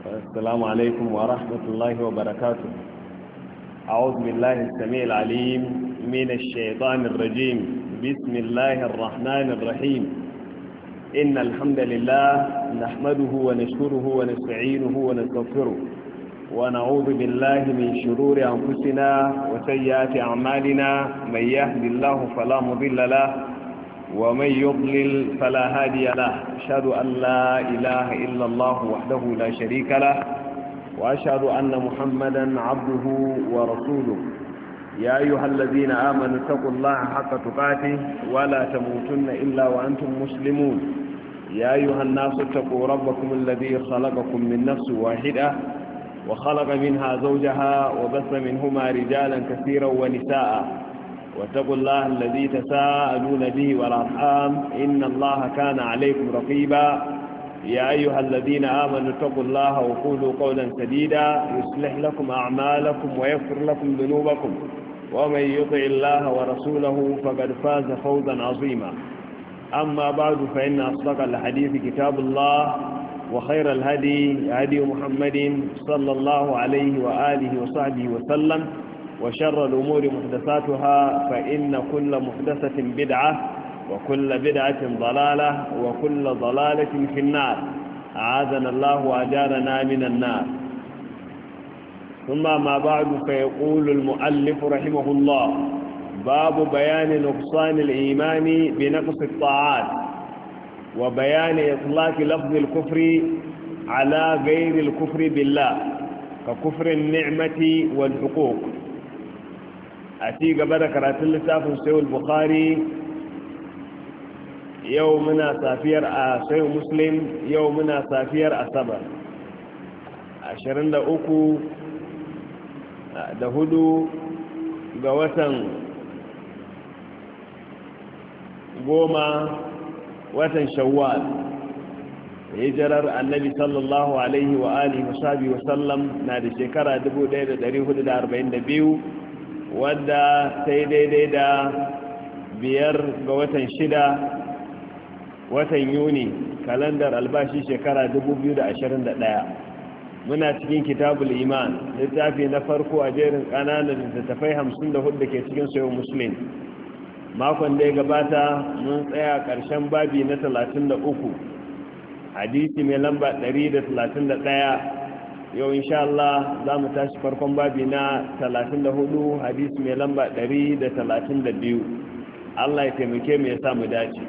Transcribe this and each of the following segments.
السلام عليكم ورحمة الله وبركاته. أعوذ بالله السميع العليم من الشيطان الرجيم. بسم الله الرحمن الرحيم. إن الحمد لله نحمده ونشكره ونستعينه ونستغفره ونعوذ بالله من شرور أنفسنا وسيئات أعمالنا. من يهد الله فلا مضل له ومن يضلل فلا هادي له. أشهد أن لا إله إلا الله وحده لا شريك له وأشهد أن محمدا عبده ورسوله. يا أيها الذين آمنوا اتقوا الله حق تقاته ولا تموتن إلا وأنتم مسلمون. يا أيها الناس اتقوا ربكم الذي خلقكم من نفس واحدة وخلق منها زوجها وبث منهما رجالا كثيرا ونساء. واتقوا الله الذي تساءلون به والأرحام إن الله كان عليكم رقيبا. يا أيها الذين آمنوا اتقوا الله وقولوا قولا سديدا يصلح لكم أعمالكم ويغفر لكم ذنوبكم ومن يطع الله ورسوله فقد فاز فوزا عظيما. أما بعد فإن أصدق الحديث كتاب الله وخير الهدي هدي محمد صلى الله عليه وآله وصحبه وسلم وشر الأمور محدثاتها فإن كل محدثة بدعة وكل بدعة ضلالة وكل ضلالة في النار. أعاذنا الله وأجارنا من النار. ثم ما بعد فيقول المؤلف رحمه الله: باب بيان نقصان الإيمان بنقص الطاعات وبيان إطلاق لفظ الكفر على غير الكفر بالله ككفر النعمة والحقوق. أتي قبل كرات اللساف سيو البخاري يومنا سافير سيو مسلم يومنا سافير أصبر 23 da hudu ga watan 10 watan shawwal hijirar annabi sallallahu alaihi wa alihi wa sallam na da shekara 1442 wadda sai daidai da 5 ga watan 6 watan yuni kalandar albashi shekara 2021. muna cikin kitabul iman littafi na farko a jerin kananan littattafai 54 da ke cikin sayo muslim. makon da ya gabata mun tsaya ƙarshen babi na 33 hadisi mai lamba 131. yau insha Allah za mu tashi farkon babi na 34 hadisi mai lamba 132. Allah ya taimake mu ya sa mu dace.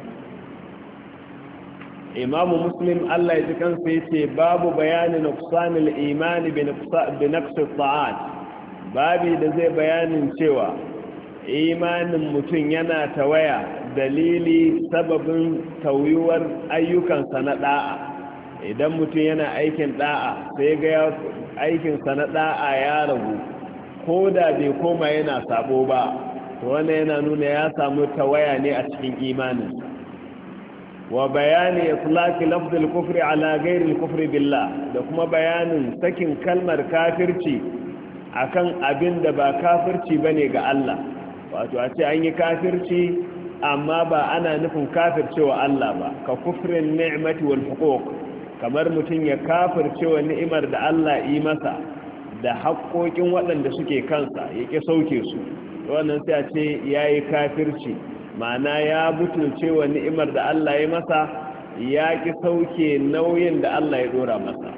imamu muslim Allah ya ji kansa ya ce babu bayanin nuqsanil imani bi naqsi ta'at. babi da zai bayanin cewa imanin mutum yana tawaya dalili sababin tauyuwar ayyukansa na da'a. idan mutum yana aikin da'a sai ga aikinsa na da'a ya ragu ko da bai koma yana sabo ba, to wannan yana nuna ya samu tawaya ne a cikin imanin. wa bayani itlaqi lafzul kufri ala ghairi al-kufri billah, da kuma bayanin sakin kalmar kafirci akan abin da ba kafirci bane ga Allah. wato a ce an yi kafirci amma ba ana nufin kafircewa Allah ba, ka kufrin ni'mati wal huquq, kamar mutum ya kafircewa ni'imar da Allah yi masa da haƙoƙin waɗanda suke kansa ya ƙi sauke su, wannan sai a ce yayi kafirci, ma'ana ya butulce wa ni'imar da Allah ya masa, ya ki sauke nauyin da Allah ya dora masa.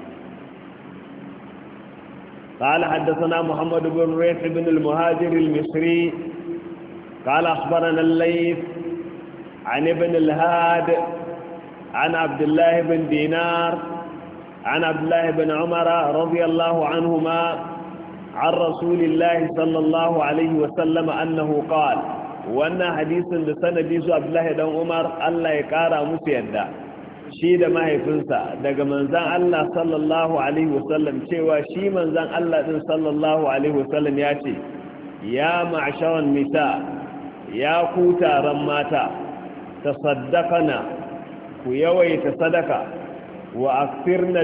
قال حدثنا محمد بن ريح بن المهاجر المصري قال أخبرنا الليث عن ابن الهاد عن عبد الله بن دينار عن عبد الله بن عمر رضي الله عنهما عن رسول الله صلى الله عليه وسلم أنه قال. wannan hadisin da sanadi su Abdullahi dan Umar Allah ya kara musu yadda shi da mahaifinsa daga manzan Allah sallallahu alaihi wasallam cewa shi manzan Allah din sallallahu alaihi wasallam ya ce: ya ma'sharan nisa, ya ku taron mata, tasaddaqana, ku yawaita sadaka, wa akthirna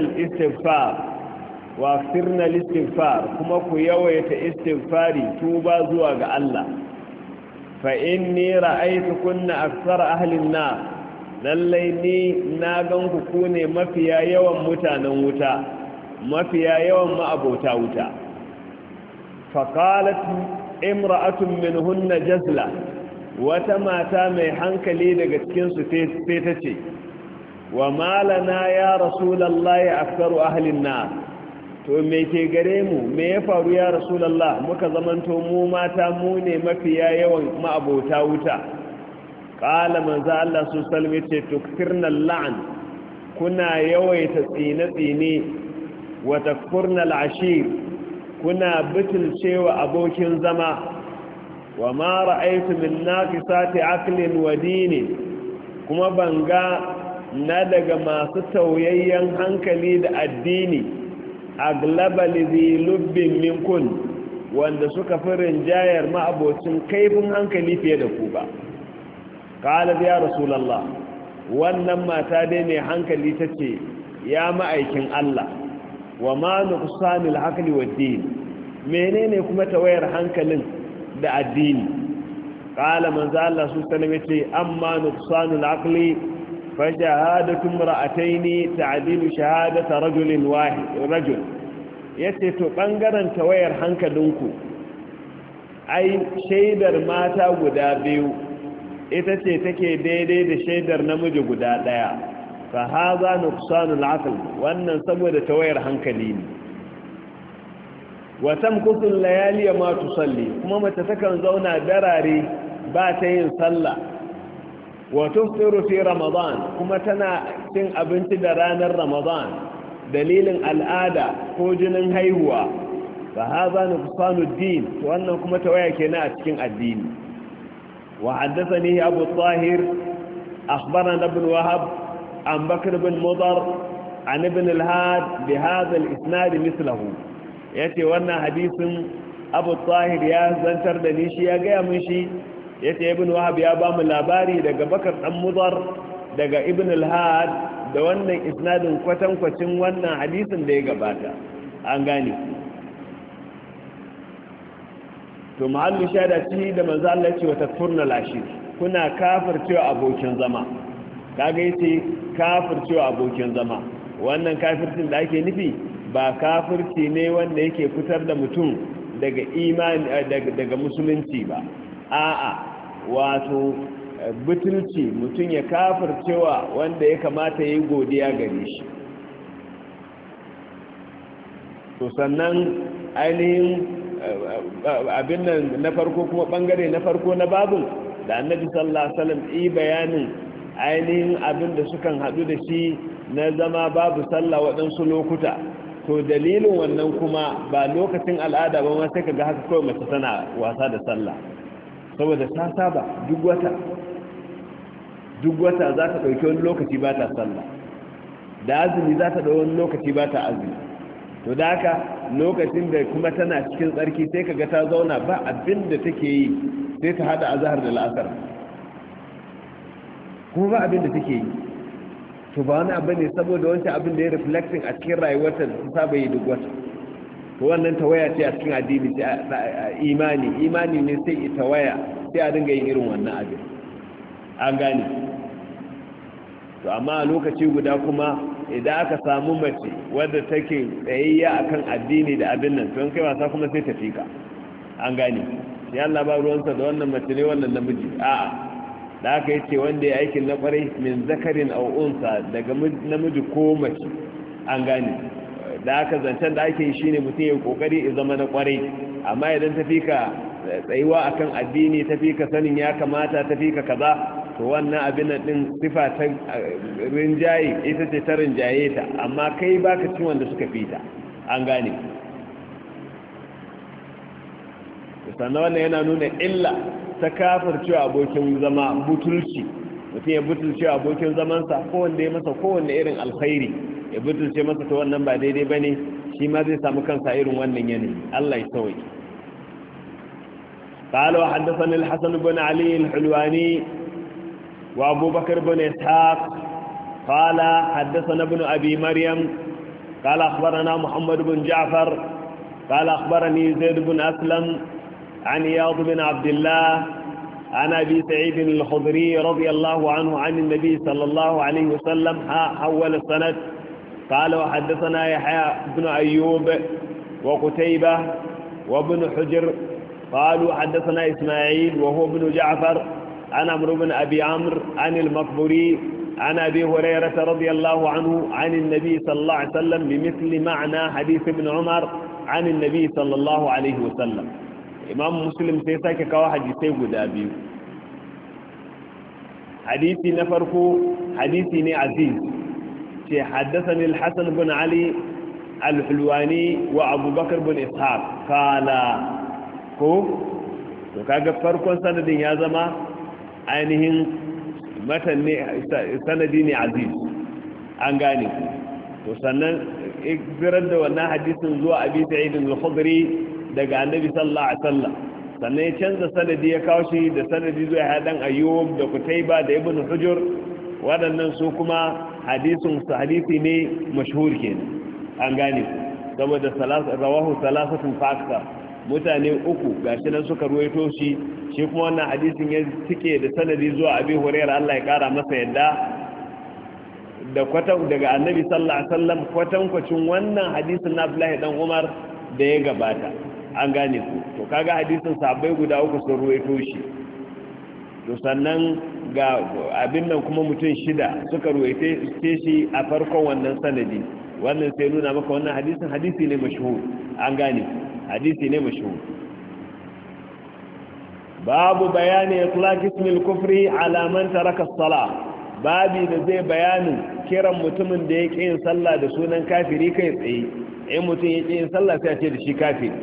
al-istighfar kuma ku yawaita istighfari, tuba zuwa ga Allah. فإني رأيتكن أكثر أهل النار lallai ni na gan ku ne mafiya yawan mutanen wuta mafiya yawan ma'abota wuta faqalat imra'atun minhunna jazla wata mata mai hankali daga cikin su sai ta ce wa malana ya rasulullahi aktharu ahlin nar to me ke gare mu me ya faru ya rasulullah muka zamanto mu mata mu ne mafiya yawan ma'abota wuta qala manzo Allah su salme ce tukfirna al'an kuna yawaita tsine wa takfurna al'ashir kuna bitulcewa abokin zama wa ma ra'aytu min naqisati aqlin wa dini kuma banga na daga masu tauyayyen hankali da addini aglaba lizi lubbin minkun wanda suka fi rinjayar ma'abocin kaifin hankali fiye da ku ba ƙalar ya rasulallah wannan mata dai mai hankali ta ce ya ma'aikin Allah wa ma nuqsanul aqli wad din menene kuma tawayar hankalin da addini qala manzo Allah su sallame ce amma nuqsanul aqli fa shahadatu imra'ataini ta'dilu shahadata rajulin rajul yace to bangaren tawayar hankalinku ai shaidar mata guda biyu ita ce take daidai da shaidar namiji guda daya fa hadha nuqsanul aql wannan saboda tawayar hankali ne wa tamkutu layali ma tusalli kuma mace takan zauna darare ba ta yin sallah wa tuftiru fi ramadan kuma tana cin abinci da ranar ramadan dalilin al'ada ko jinin haihuwa fa hadha nuqsanud din to wannan kuma tawaya kenan a cikin addini wa haddathani abu tahir akhbarana ibn wahab an bakr bin mudar an ibn al-had bi hadha al-isnad mithluhu yace wannan hadisin abu tahir ya zantar da ni shi ya ga mun shi yace ibn wahab ya ba mu labari daga bakar dan mudar daga ibn al-had da wannan isnadin kwatankwacin wannan hadisin da ya gabata an gane to mahallu shada ci da manzo Allah ya ce wa takfurna lashi kuna kafircewa abokin zama kaga yace kafircewa abokin zama wannan kafircin da ake nufi ba kafirci ne wanda yake fitar da mutum daga imani daga musulunci ba a'a wato butulci mutum ya kafircewa wanda ya kamata yayi godiya gare shi to sannan ainihin abin nan na farko kuma bangare na farko na babu da annabi sallallahu alaihi wasallam yi bayanin ainihin abin da sukan hadu da shi na zama babu sallah waɗansu lokuta to dalilin wannan kuma ba lokacin al'ada ba ma sai ka ga haka kawai mace tana wasa da sallah saboda ta saba duk wata za ta ɗauki wani lokaci ba ta sallah da azumi za ta ɗauki wani lokaci ba ta azumi to da haka lokacin da kuma tana cikin tsarki sai ka ga ta zauna ba abin da take yi sai ta hada azhar da la'asar kuma ba abin da take yi to ba wani abu ne saboda wancan abin da ya reflecting a cikin rayuwarta da ta saba yi duk wata to wannan tawaya ce a cikin addini sai imani ne sai tawaya sai a dinga yin irin wannan abin an gane to amma a lokaci guda kuma idan aka samu mace wadda take tsayayya akan addini da abin nan to kai wasa kuma sai ta fika an gane sai Allah ba ruwansa da wannan mace ne wannan namiji a'a da aka yi ce wanda ya aikin na kwarai min zakarin aw unsa daga namiji ko mace an gane da aka zancen da ake yi shine mutum ya kokari ya zama na kwarai amma idan ta fika tsayuwa akan addini ta fika sanin ya kamata ta fika kaza to wannan abin nan din sifa ta rinjaye ita ce ta rinjaye ta amma kai baka cin wanda suka fita an gane sannan wannan yana nuna illa ta kafircewa abokin zama butulci mutum ya butulce abokin zamansa kowanne ya masa kowanne irin alkhairi ya butulce masa ta wannan ba daidai bane shi ma zai samu kansa irin wannan yanayi Allah ya sauke قال وحدثني الحسن بن علي الحلواني وابو بكر بن اسحاق قال حدثنا ابن ابي مريم قال اخبرنا محمد بن جعفر قال اخبرني زيد بن اسلم عن اياض بن عبد الله عن ابي سعيد الخضري رضي الله عنه عن النبي صلى الله عليه وسلم حول السند قال وحدثنا يحيى بن أيوب وقتيبة وابن حجر قالوا حدثنا إسماعيل وهو ابن جعفر عن عمرو بن أبي عمرو عن المقبوري عن أبي هريرة رضي الله عنه عن النبي صلى الله عليه وسلم بمثل معنى حديث ابن عمر عن النبي صلى الله عليه وسلم. إمام مسلم سيساك كوا حديثي قدابي. حديثي نفرق حديثي عزيز حدثني الحسن بن علي الحلواني وأبو بكر بن إسحاق قال وكاga farkon sanadin ya zama ainihin matan ne sanadi ne aziz an gane to sannan ikbirar da wannan hadisin zuwa abi sa'id al-khudri daga annabi sallallahu alaihi wasallam sannan ya canza sanadi ya kawo shi da sanadi zuwa hadan ayyub da kutaiba da ibn hujur waɗannan su kuma hadisi ne mashhur kenan an gane saboda rawahu salasatun fa mutane uku gashi nan suka ruwaito shi kuma wannan hadisin ya cike da sanadi zuwa abi hurairah Allah ya kara masa yadda da daga annabi sallallahu alaihi wasallam kwatankwacin wannan hadisin na Abdullahi dan Umar da ya gabata an gane ku to kaga hadisin sahabbai guda uku sun ruwaito shi to sannan ga abin nan kuma mutum shida suka ruwaite shi a farkon wannan sanadi wannan sai nuna maka wannan hadisi ne mashhur an gane hadisi ne mashhur babu bayani itlaq ismi al-kufri ala man taraka as-salah babi da zai bayanin kiran mutumin da yake yin sallah da sunan kafiri kai tsaye in mutum yake yin sallah sai a ce da shi kafiri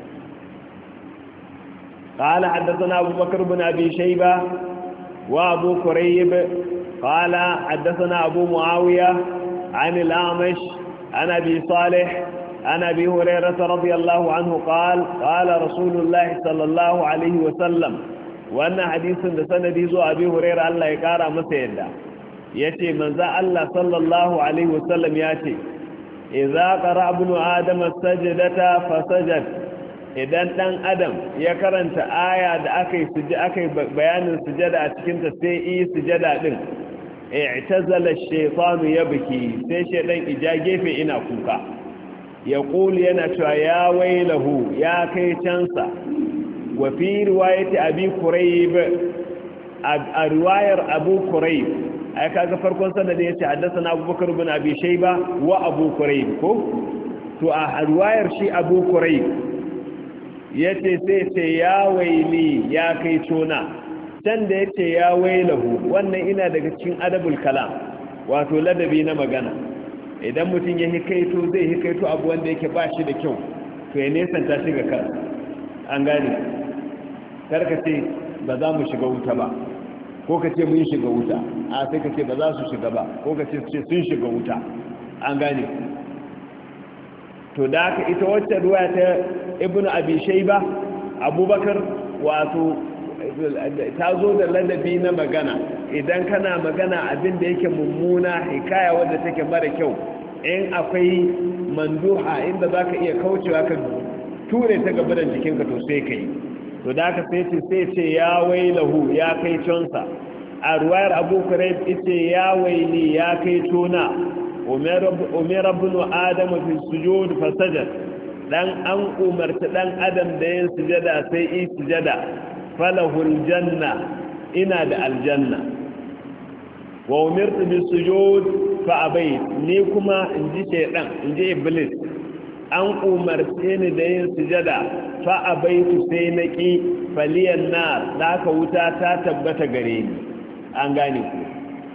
قال حدثنا أبو بكر بن أبي شيبة وأبو كريب قال حدثنا أبو معاوية عن الأعمش عن أبي صالح عن أبي هريرة رضي الله عنه قال رسول الله صلى الله عليه وسلم وأن حديث سندي زو أبي هريرة الله يقارى مسيدا يتي من ذا الله صلى الله عليه وسلم ياتي إذا قرأ ابن آدم السجدة فسجد idan dan adam ya karanta aya da aka yi bayanin sujada a cikin ta sai yi sujada din i'tazala ash-shaytanu yabki sai shaydan ija gefe ina kuka ya kuli yana cewa ya wailahu ya kai cansa wa fi riwayati abi kurayb a riwayar abu kurayb ai kaga farkon sanadin yace haddathana abubakar ibn abi shayba wa abu kurayb ko to a riwayar shi abu kurayb yace sai ce ya waili ya kai tona can da yace ya wailahu wannan ina daga cikin adabul kalam wato ladabi na magana idan mutum ya hikaito zai hikaito abu wanda yake ba shi da kyau to ya nesanta shi ga kan an gane karka ce ba za mu shiga wuta ba ko ka ce mun shiga wuta a sai ka ce ba za su shiga ba ko ka ce sun shiga wuta an gane to da aka ita wacce ruwa ta ibnu abi shayba abubakar wato ta zo da ladabi na magana idan kana magana abin da yake mummuna hikaya wadda take mara kyau in akwai manduha inda za ka iya kaucewa ka ture ta gabaran jikinka to sai ka yi to da aka sai ce ya wailahu ya kai consa a ruwayar abu kurayb ita ya waili ya kai tona umar ibn adam fi sujud fasajad dan an umarta dan adam da yin sujada sai yi sujada falahul janna ina da aljanna wa umirtu bis sujud fa abait ni kuma inji shedan inji iblis an umarce ni da yin sujada fa abaitu sai naki faliyan nar da ka wuta ta tabbata gare ni an gane ku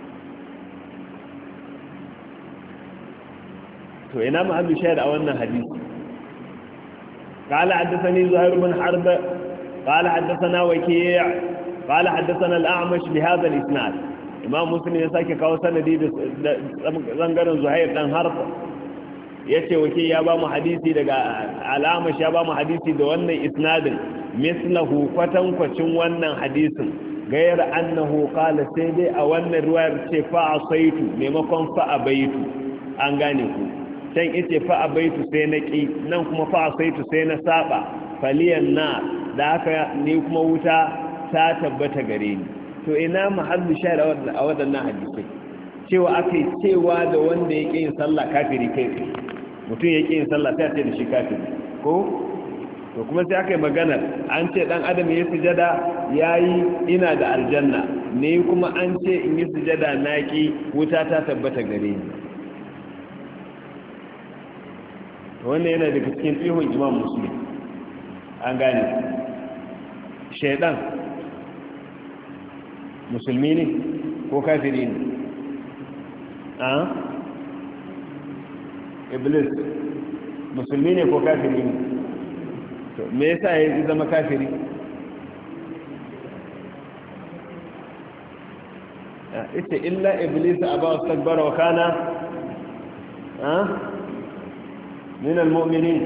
to ina mahallu shahid a wannan hadisi قال حدثني زهير بن حرب قال حدثنا وكيع قال حدثنا الأعمش بهذا الإسناد إمام مسلم يساكي كاو سندي زنگرن زهير بن حرب yace wake ya ba mu hadisi daga alamash ya ba mu hadisi da wannan isnadin mislahu kwatankwacin wannan hadisin gayar annahu qala sai dai a wannan riwayar ce fa asaitu maimakon fa abaitu an gane ku can ita fa abaitu sai na ƙi nan kuma fa asaitu sai na saba faliyan na da haka ni kuma wuta ta tabbata gare ni to ina mahallu shahid a waɗannan hadisai cewa aka yi cewa da wanda ya ƙi yin sallah kafiri kai tsaye mutum ya ƙi yin sallah sai a ce da shi kafiri ko to kuma sai aka yi magana an ce dan adam ya sujada yayi ina da aljanna ne kuma an ce in yi sujada naki wuta ta tabbata gare ni to wannan yana daga cikin tsihon imam muslim an gane shaidan musulmi ne ko kafiri ne a iblis musulmi ne ko kafiri ne to me yasa ya zama kafiri ita illa iblis aba wastakbara wa kana min almu'minin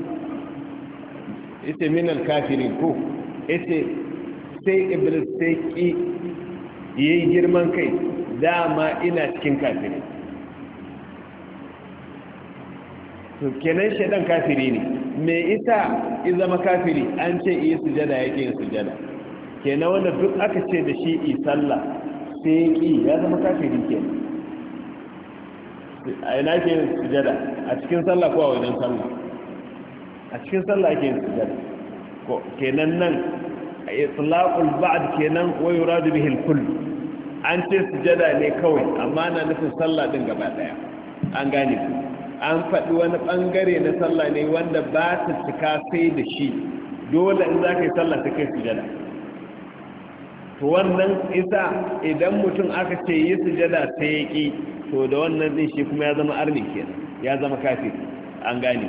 ita min alkafirin ko ita sai iblis sai ki yayi girman kai dama ina cikin kafiri to kenan shedan kafiri ne me isa in zama kafiri an ce yi sujada yake yin sujada kenan wanda duk aka ce da shi yi sallah sai ki ya zama kafiri kenan a ina ke yin sujada a cikin sallah ko a wajen sallah a cikin sallah ake yin sujada ko kenan nan itlaqul ba'd kenan wa yuradu bihi al-kull an ce sujada ne kawai amma na nufin sallah din gaba daya an gane ku an faɗi wani ɓangare na sallah ne wanda ba ta cika sai da shi dole in za ka yi sallah ta kai sujada to wannan isa idan mutum aka ce yi sujada sai ya ƙi to da wannan din shi kuma ya zama arni kenan ya zama kafir an gane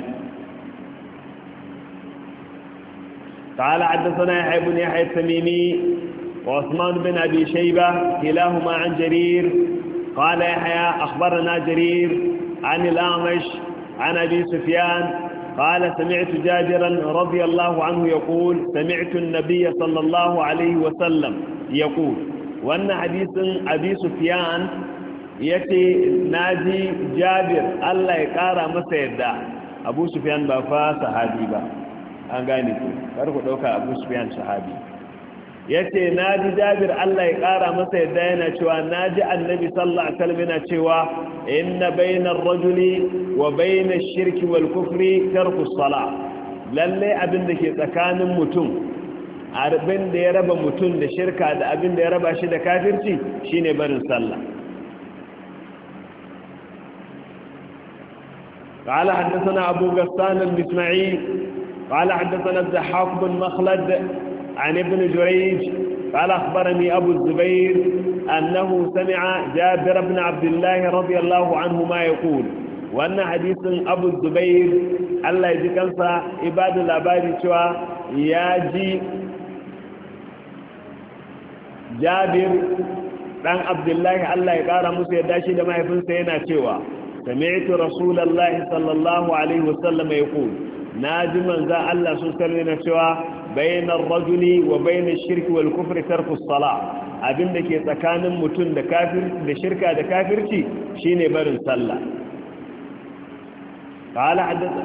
قال حدثنا يحيى بن يحيى التميمي وعثمان بن أبي شيبة كلاهما عن جرير قال يحيى أخبرنا جرير عن الأعمش عن أبي سفيان قال سمعت جابرا رضي الله عنه يقول سمعت النبي صلى الله عليه وسلم يقول وأن حديث أبي سفيان يتي ناجي جابر الله يقارى مسيدا أبو سفيان بفا صحابي با أنغاني كاركو دوكا أبو سفيان صحابي yace naji Jabir Allah ya kara masa yadda yana cewa naji Annabi sallallahu alaihi wasallam yana cewa inna bainar rajuli wa bainash shirki wal kufri tarku as-salah lalle abin da ke tsakanin mutum abin da ya raba mutum da shirka da abin da ya raba shi da kafirci shine barin sallah قال حدثنا أبو غسان المسمعي قال حدثنا الضحاك بن مخلد عن ابن جريج قال أخبرني أبو الزبير أنه سمع جابر بن عبد الله رضي الله عنهما يقول وأن حديث أبو الزبير الله يجيك أنسى إباد الأباد شوى ياجي جابر بن عبد الله الله يقارى موسى يداشي لما يفن سينا شوى سمعت رسول الله صلى الله عليه وسلم يقول ناجما ذا الله سوسلنا شوى بين الرجل وبين الشرك والكفر ترك الصلاة abin da ke tsakanin mutum da kafir da shirka da kafirci shine barin sallah qala hadatha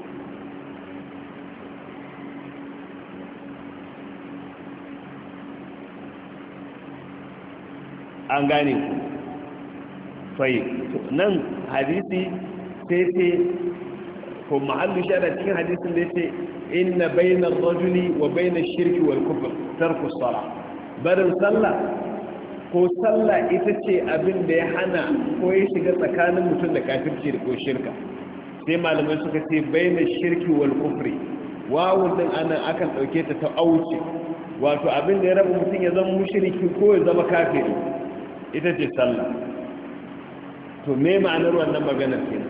an gane fai nan hadisi sai ko mahallu shara cikin hadisin da yace inna bainar rajuli wa bainash shirki wal kufr tarku as-salah barin sallah ko sallah ita ce abin da ya hana ko ya shiga tsakanin mutum da kafirci da ko shirka sai malamai suka ce bainash shirki wal kufri wawun din anan akan dauke ta ta auce wato abin da ya raba mutum ya zama mushriki ko ya zama kafiri ita ce sallah to me ma'anar wannan maganar kenan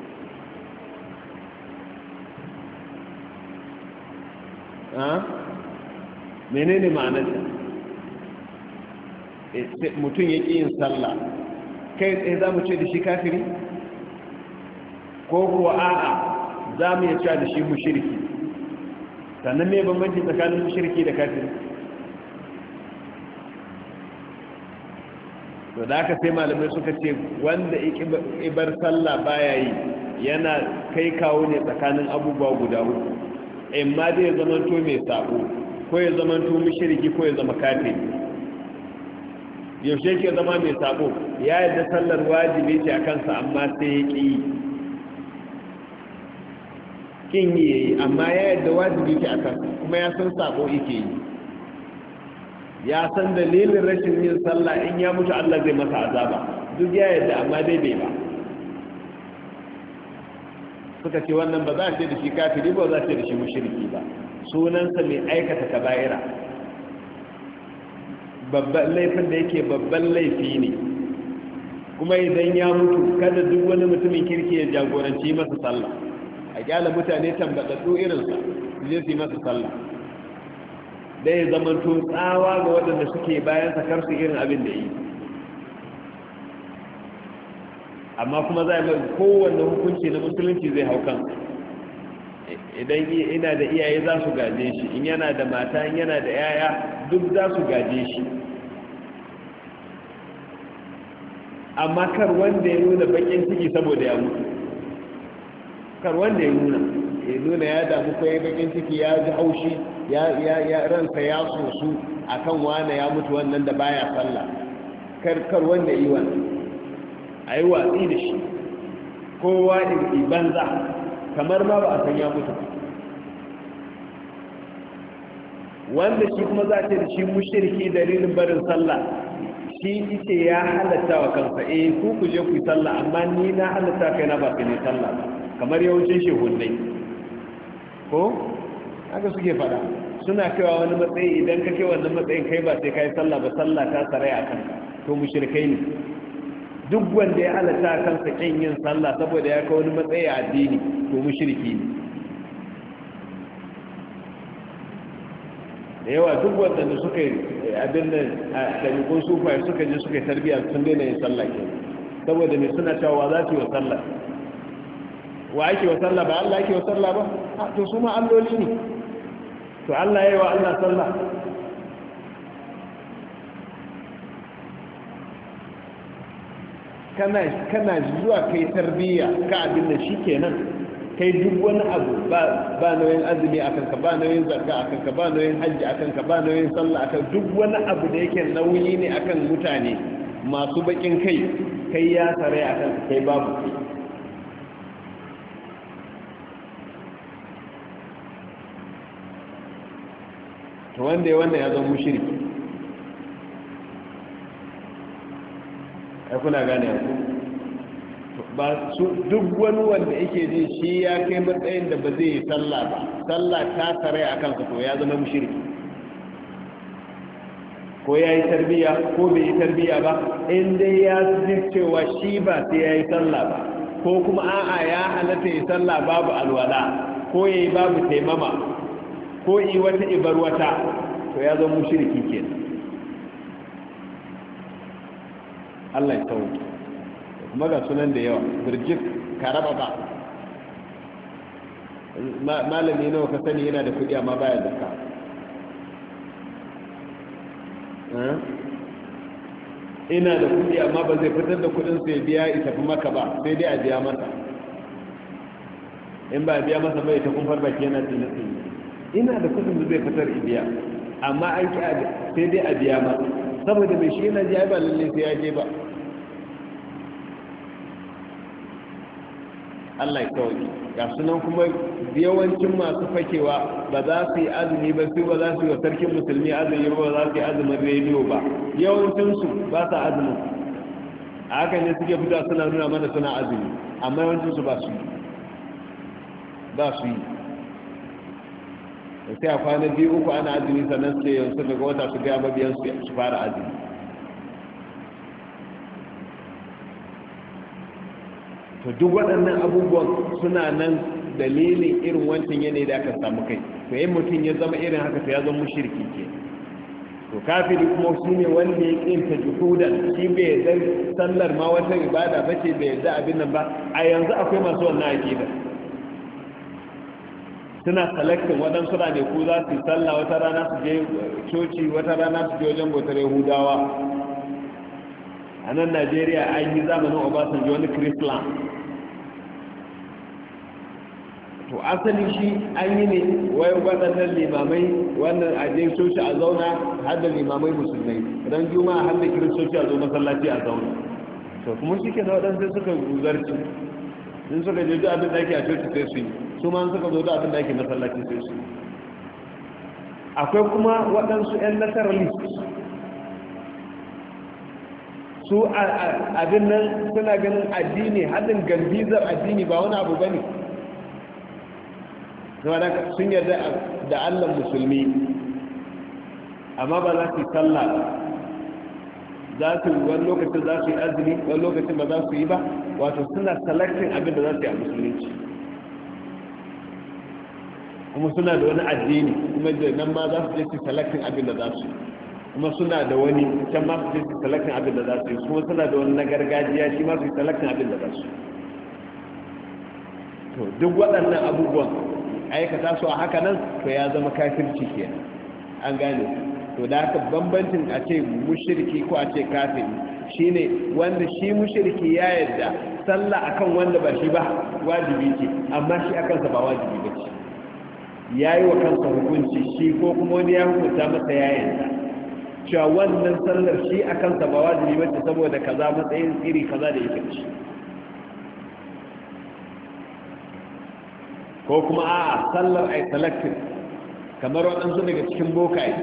menene ma'anarta mutum ya ƙi yin sallah kai tsaye za mu ce da shi kafiri ko kuwa a'a za mu iya cewa da shi mushriki sannan me bambanci tsakanin mushriki da kafiri to da aka sai malamai suka ce wanda ibar sallah baya yi yana kai kawo ne tsakanin abubuwa guda uku in ma dai ya zamanto mai sabo ko ya zamanto mushriki ko ya zama kafiri yaushe ke zama mai sabo ya yadda sallar wajibi ce a kansa amma sai ya ƙi kin yi yayi amma ya yadda wajibi ce a kansa kuma ya san sabo yake yi ya san dalilin rashin yin sallah in ya mutu Allah zai masa azaba duk ya yadda amma dai bai ba suka ce wannan ba za a ce da shi kafiri ba za a ce da shi mushriki ba sunansa mai aikata kaba'ira babban laifin da yake babban laifi ne kuma idan ya mutu kada duk wani mutumin kirki ya jagoranci masa sallah a kyala mutane tambaɗaɗɗu irinsa su je su yi masa sallah dai ya zama tsawa ga waɗanda suke bayan sakar su irin abin da yi amma kuma za a mai kowanne hukunci na musulunci zai hau kan idan ina da iyaye za su gaje shi in yana da mata in yana da yaya duk za su gaje shi amma kar wanda ya nuna bakin ciki saboda ya mutu kar wanda ya nuna ya damu ko ya bakin ciki ya ji haushi ya ransa ya sosu akan wane ya mutu wannan da baya sallah kar wanda yi wannan a yi watsi da shi kowa in banza kamar ma ba a san ya mutu wanda shi kuma za ce da shi mushriki dalilin barin sallah shi ita ya halatta wa kansa ku je ku yi sallah amma ni na halatta kai na ba ka ne sallah ba kamar yawancin shehunai ko haka suke fada suna kaiwa wani matsayi idan ka kai wannan matsayin kai ba sai ka yi sallah ba sallah ta sarai a kanka to mushrikai ne duk wanda ya halatta kansa kin yin sallah saboda ya kai wani matsayi a addini to mushriki ne da yawa duk waɗanda suka yi abin da ɗabi'un sufaye suka je suka yi tarbiyya sun daina yin sallah ke saboda mai suna cewa za su yi wa sallah wa ake wa sallah ba Allah ake wa sallah ba to su ma alloli ne to Allah ya yi wa Allah sallah kana zuwa kai tarbiyya ka abin da shi kenan kai duk wani abu ba nauyin azumi a kanka ba nauyin zarga a kanka ba nauyin hajji a kanka ba nauyin sallah a kanka duk wani abu da yake nauyi ne akan mutane masu bakin kai ya tsare a kanka kai babu kai to wanda ya zama mushriki ai kuna gane ku ba su duk wani wanda yake ji shi ya kai matsayin da ba zai yi sallah ba sallah ta tsare a kansa to ya zama mushriki ko ya yi tarbiya ko bai yi tarbiya ba in dai ya ji cewa shi ba sai ya yi sallah ba ko kuma a'a ya halatta yi sallah babu alwala ko ya yi babu taimama ko yi wata ibar wata to ya zama mushriki kenan Allah ya sauke kuma ga sunan da yawa birjik karaba ba malami nawa ka sani yana da kudi amma baya zakka ina da kudi amma ba zai fitar da kudin sai biya ita fi maka ba sai dai a biya masa in ba a biya masa bai ta kumfar baki yana tsini ina da kudin da zai fitar ibiya amma an ki sai dai a biya masa saboda mai shi yana ji ba lalle sai ya je ba Allah ya kawai ga sunan kuma yawancin masu fakewa ba za su yi azumi ba su ba za su yi wa sarkin musulmi azumi ba za su yi azumin rediyo ba yawancinsu ba sa azumin a haka ne suke fita suna nuna mana suna azumi amma yawancinsu ba su yi sai a kwana 2-3 ana azumi sannan su yanzu daga wata su gaya mabiyansu su fara azumi to duk waɗannan abubuwan suna nan dalilin irin wancan yanayi da aka samu kai to yin mutum ya zama irin haka to ya zama mushriki ke to kafiri kuma shi ne wanda ya kinta juhudan shi bai yarda sallar ma wata ibada ba ce bai yarda abin nan ba a yanzu akwai masu wannan aqida suna selecting waɗansu rane ku za su yi sallah wata rana su je coci wata rana su je wajen bautar yahudawa a nan Najeriya an yi zamanin Obasanjo wani Christland to asali shi an yi ne wai waɗannan limamai wannan aje coci a zauna har da limamai musulmai ran juma'a har da kiristoci a zo masallaci a zauna to kuma shi ke na waɗansu suka guzarci in suka je duk abin da ake a coci sai su yi su ma suka zo duk abin da ake masallaci sai su yi akwai kuma waɗansu 'yan naturalist su abin nan suna ganin addini haɗin gambizar addini ba wani abu ba ne sun yarda da Allah musulmi amma ba za su yi sallah za su wani lokacin za su yi azumi wani lokacin ba za su yi ba wato suna selecting abin da za su yi a musulunci kuma suna da wani addini kuma da nan ma za su je su selecting abin da za su yi kuma suna da wani can ma su je su selecting abin da za su yi kuma suna da wani na gargajiya shi ma su yi selecting abin da za su yi to duk waɗannan abubuwan aikata su a haka nan to ya zama kafirci kenan an gane to da haka bambancin a ce mushriki ko a ce kafiri shine wanda shi mushriki ya yarda sallah akan wanda ba shi ba wajibi ce amma shi akan sa ba wajibi ba ce yayi wa kansa hukunci shi ko kuma wani ya hukunta masa ya yarda cewa wannan sallar shi akan sa ba wajibi ba ce saboda kaza matsayin iri kaza da yake ci ko kuma a sallar ai selective kamar waɗansu daga cikin bokaye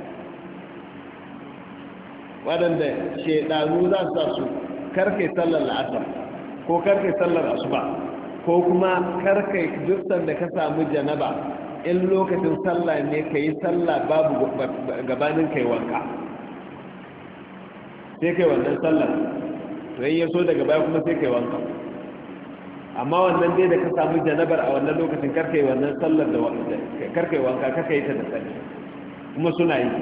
waɗanda shaidanu za su sa su karkai sallar la'asar ko karkai sallar asuba ko kuma karkai dukkan da ka samu janaba in lokacin sallah ne ka yi sallah babu gabanin kai wanka sai kai wannan sallar to yi so daga baya kuma sai kai wanka amma wannan dai da ka samu janabar a wannan lokacin karkai wannan sallar da karkai wanka karkai ta da tsari kuma suna yi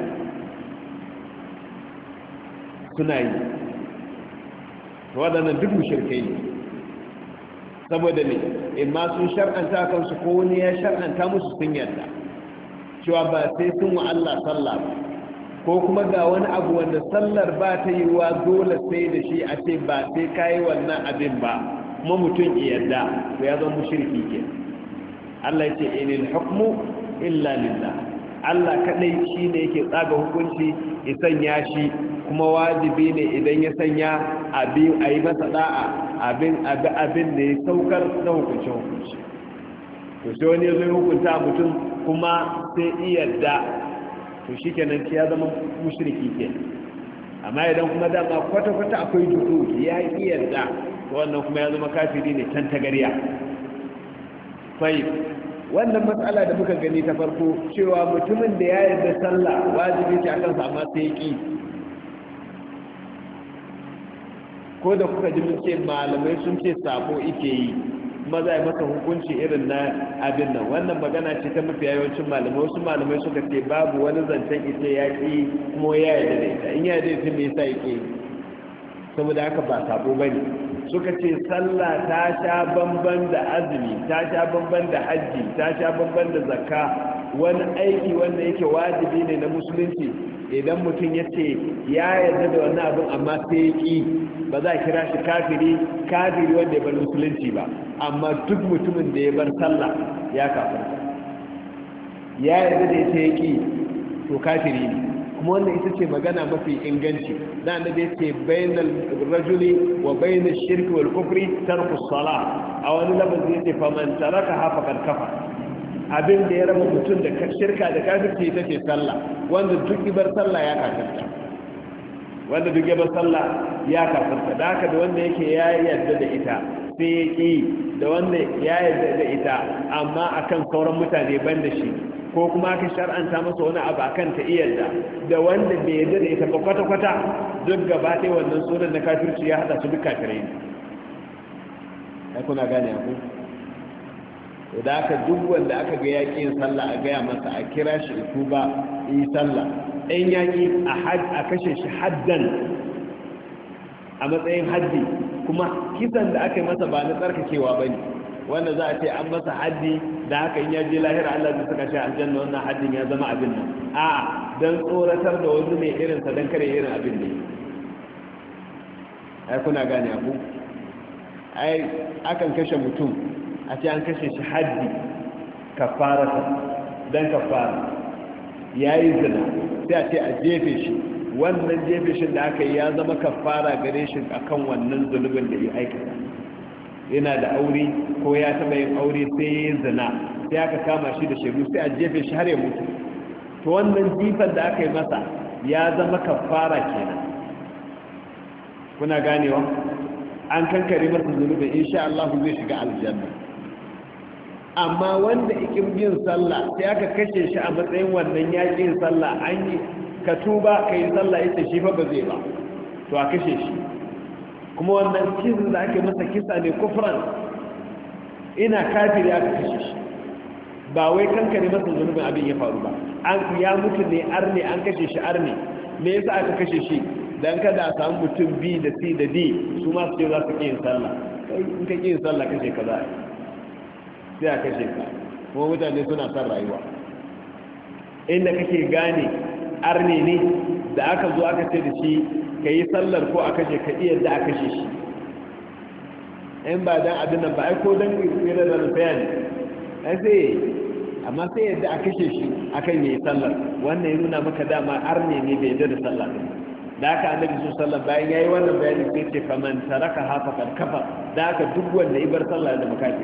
waɗannan duk mushrikai ne saboda ne in ma sun shar'anta kansu ko wani ya shar'anta musu sun yarda cewa ba sai sun wa Allah sallah ba ko kuma ga wani abu wanda sallar ba ta yi wa dole sai da shi a ce ba sai kayi wannan abin ba kuma mutum yarda to ya zama mushriki ke Allah ya ce inil hukmu illa lillah Allah kadai shine yake tsaga hukunci ya sanya shi kuma wajibi ne idan ya sanya abin ayi masa da'a abin da ya saukar na hukunci to sai wani zai hukunta mutum kuma sai yarda to shikenan ya zama mushriki kenan amma idan kuma dama kwata-kwata akwai duhu ya yarda wannan kuma ya zama kafiri ne can tagariya sai wannan matsala da muka gani ta farko cewa mutumin da ya yarda sallah wajibi ce akan sa amma sai ki ko da kuka ji mun ce malamai sun ce sabo ike yi kuma za a masa hukunci irin na abin nan wannan magana ce ta mafi yawancin malamai wasu malamai suka ce babu wani zancen ita ya ki kuma ya yarda da ita in ya yarda da ita me yasa yake saboda haka ba sabo bane suka ce sallah ta sha bamban da azumi ta sha bamban da hajji ta sha bamban da zakka wani aiki wanda yake wajibi ne na musulunci idan mutum ya ce ya yarda da wannan abin amma sai ya ƙi ba za a kira shi kafiri wanda ya bar musulunci ba amma duk mutumin da ya bar sallah ya kafirta ya yarda da ita ya ƙi to kafiri ne kuma wannan ita ce magana mafi inganci da annabi ce bainal rajuli wa bainash shirki wal kufri tarku salah a wani lafazi yace faman taraka hafa kad kafa abin da ya raba mutum da shirka da kafirci ita ce sallah wanda duk ibar sallah ya kafirta da haka da wanda yake ya yarda da ita sai ya ƙi da wanda ya yarda da ita amma akan sauran mutane ban da shi ko kuma aka shar'anta masa wani abu akan ta iyarda da wanda bai yarda da ita ba kwata-kwata duk gaba ɗaya wannan sunan na kafirci ya haɗa su duk kafirai ne ai kuna gane ku da aka duk wanda aka ga yaƙi yin sallah a gaya masa a kira shi tuba yi sallah ɗan yaƙi a kashe shi haddan a matsayin haddi kuma kisan da aka yi masa ba na tsarkakewa ba ne wanda za a ce an masa haddi da haka in ya je lahira Allah zai saka shi aljanna wannan haddin ya zama abin nan a dan tsoratar da wani ne irin sa dan kare irin abin ne ai kuna gane abu ai akan kashe mutum a ce an kashe shi haddi kafarata dan kafara yayi zina sai a ce a jefe shi, wannan jefe shi da aka yi ya zama kafara gare shi akan wannan zulubin da ya aikata. yana da aure ko ya taba yin aure sai ya zina sai aka kama shi da shaidu sai a jefe shi har ya mutu, to wannan jifan da aka yi masa ya zama kafara kenan. kuna ganewa an kankare masa zunubin insha Allah zai shiga aljanna. amma wanda ikin bin sallah sai aka kashe shi a matsayin wannan yakin sallah, an yi ka tuba ka yi sallah ita shi fa ba zai ba, to a kashe shi. kuma wannan kisan da ake masa kisa ne kufran, ina kafiri aka kashe shi, ba wai kankare masa zunubin abin ya faru ba, an ya mutu ne arne, an kashe shi arne. me yasa aka kashe shi? dan kada a samu mutum B da C da D su ma su ce za su yin sallah, kai in ka yin sallah kashe ka za sai a kashe ka. kuma mutane suna son rayuwa. inda kake gane arne ne da aka zo aka ce da shi ka yi sallar ko a kashe ka iya da a kashe shi, in ba dan abin nan ba ai ko dan tsira da rufiya ne ai sai, amma sai yadda a kashe shi akan yi sallar. wannan ya nuna maka dama arne ne bai yadda da sallah ɗin. da aka annabi su sallar bayan ya yi wannan bayani sai ce faman taraka hafa karkafa, da aka duk wanda ya bar sallah da makafi.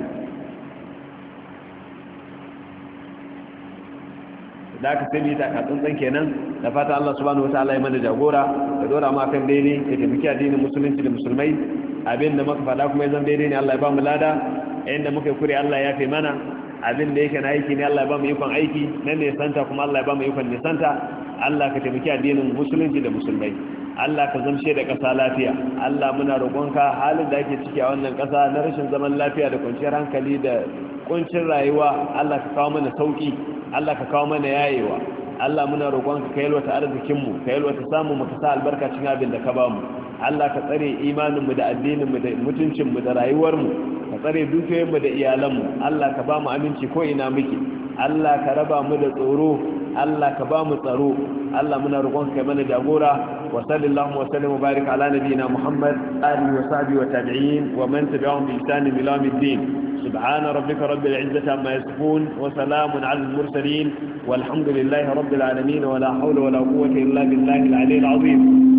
da aka sai ta katsuntsan kenan. da fata Allah subhanahu wataala ya mana jagora da dora ma kan daidai ya taimaki addinin musulunci da musulmai. abin da muka faɗa kuma ya zama daidai ne Allah ya ba mu lada, inda muka kure Allah ya fi mana. abin da yake na aiki ne Allah ya ba mu ikon aiki, nan ne santa kuma Allah ya ba mu ikon nisanta. Allah ka taimaki addinin musulunci da musulmai. Allah ka zamshe da ƙasa lafiya. Allah muna roƙonka halin da ake ciki a wannan ƙasa na rashin zaman lafiya da kwanciyar hankali da kuncin rayuwa, Allah ka kawo mana sauki, Allah ka kawo mana yayewa. Allah muna roƙonka ka yalwata arzikinmu, ka yalwata samun mu, ka sa albarka cikin abin da ka ba mu. Allah ka tsare imaninmu da addininmu da mutuncinmu da rayuwarmu, ka tsare dukiyoyinmu da iyalanmu. Allah ka ba mu aminci ko ina muke. Allah ka raba mu da tsoro, Allah ka ba mu tsaro. Allah muna roƙonka kai mana jagora. wa sallallahu wa sallam wa barik ala nabiyyina Muhammad alihi wa sahbihi wa tabi'in wa man tabi'ahum bi ihsan ila yawmiddin. subhana rabbika rabbil izzati amma yasifun wa salamun ala al mursalin walhamdulillahi rabbil alamin wa la hawla wa la quwwata illa billahi al aliyyil azim.